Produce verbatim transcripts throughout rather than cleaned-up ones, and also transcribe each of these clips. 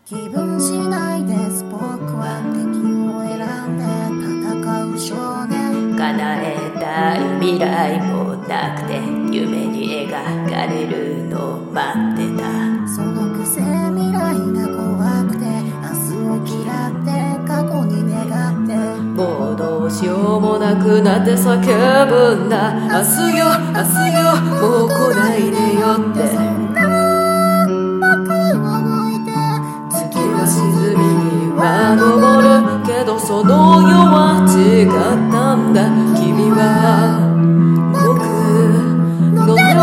気分次第です僕は敵を選んで戦う少年。 叶えたい未来もなくて夢に描かれるの待ってた。 そのくせ未来が怖くて明日を嫌って過去に願って。 もうどうしようもなくなって叫ぶんだ。明日よ明日よもう来ないでよって。 そんな僕を置いて月は沈みには昇るけどその世は違ったんだ。君は僕の手を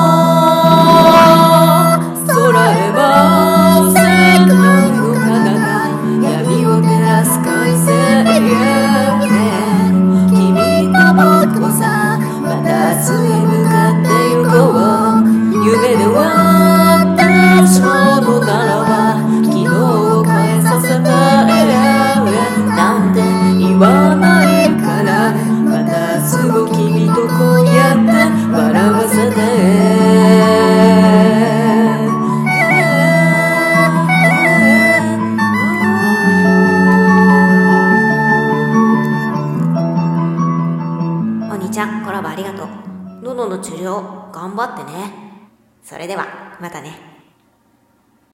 空へ舞せないのかな。闇を照らす快晴へ君と僕はさまた明日へ向かってゆこう。夢で終わったちょうどならば昨日を変えさせたいなんて言わないからまた明日を君とこうやって笑わせて。お兄ちゃんコラボありがとう。喉の治療頑張ってね。それではまたね。